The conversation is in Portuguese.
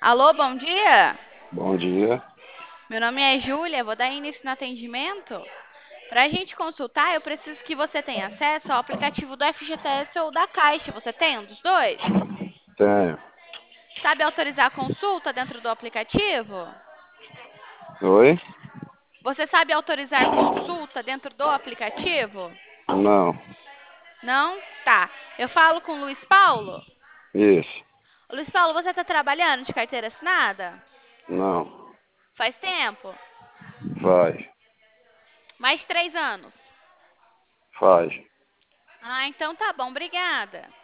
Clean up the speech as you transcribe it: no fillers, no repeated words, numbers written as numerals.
Alô, bom dia. Bom dia. Meu nome é Júlia, vou dar início no atendimento. Para a gente consultar, eu preciso que você tenha acesso ao aplicativo do FGTS ou da Caixa. Você tem um dos dois? Tenho. Sabe autorizar a consulta dentro do aplicativo? Oi? Você sabe autorizar consulta dentro do aplicativo? Não. Não? Tá. Eu falo com o Luiz Paulo. Isso. Luiz Paulo, você está trabalhando de carteira assinada? Não. Faz tempo? Faz. Mais de 3 anos. Faz. Ah, então tá bom, obrigada.